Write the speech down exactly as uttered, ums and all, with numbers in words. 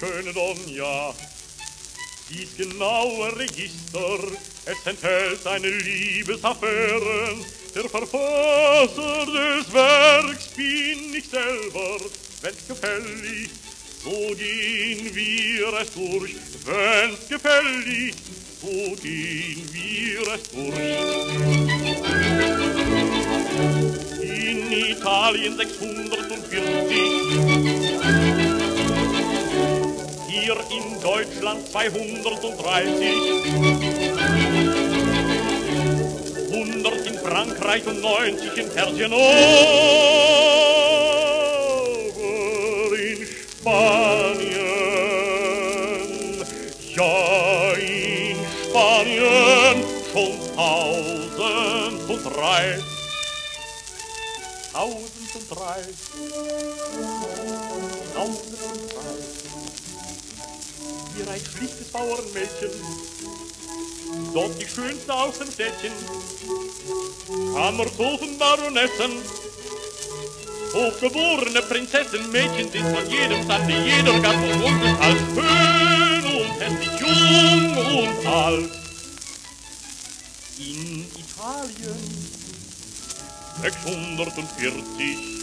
schöne Donja. Dies genaue Register, es enthält eine Liebesaffäre. Der Verfasser des Werks bin ich selber, wenn's gefällig, so gehen wir es durch. Wenn's gefällig, so gehen wir es durch. In Italien sechshundertvierzig, hier in Deutschland zweihundertdreißig, hundert in Frankreich und neunzig in Persien, aber in Spanien, ja in Spanien schon tausend und drei. Tausend und drei, tausend und drei. Hier ein schlichtes Bauernmädchen, dort die schönste aus dem Städtchen. Kammerzofen, Baronessen, hochgeborene Prinzessin, Mädchen sind von jedem Stande, jeder Gattung und Gestalt, schön und hässlich, jung und alt. In Italien sechshundertvierzig,